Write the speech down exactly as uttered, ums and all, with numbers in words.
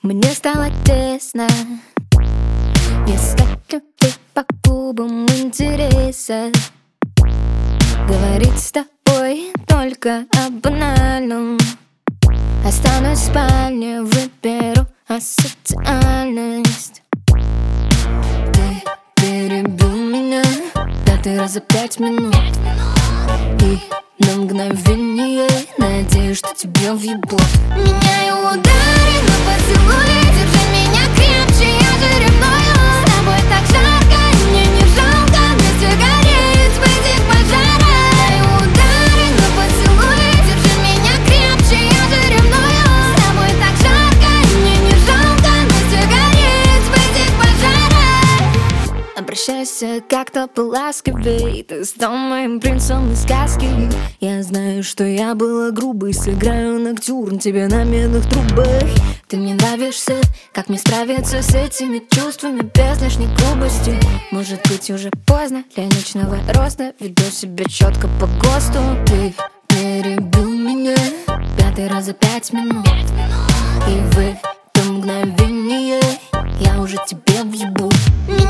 Мне стало тесно искать людей по клубам интереса, говорить с тобой только о банальном. Останусь в спальне, выберу асоциальность. Ты перебил меня пятый раз за пять минут, и на мгновение надеюсь, что тебе въебут. Меняю удары на поцелуи, держи меня крепче, я же ревную. С тобой так жарко, мне не жалко вместе гореть в этих пожарах. Меняю удары на поцелуи, держи меня крепче, я же ревную. С тобой так жарко, мне не жалко вместе гореть в этих пожарах. Обращайся как-то поласковей, ты стал моим принцем из сказки. Я знаю, что я была грубой, сыграю ноктюрн тебе на медных трубах. Ты мне нравишься, как мне справиться с этими чувствами без лишней грубости. Может быть уже поздно для личного роста, веду себя четко по ГОСТу. Ты перебил меня пятый раз за пять минут, и в это мгновение я уже тебе въебу.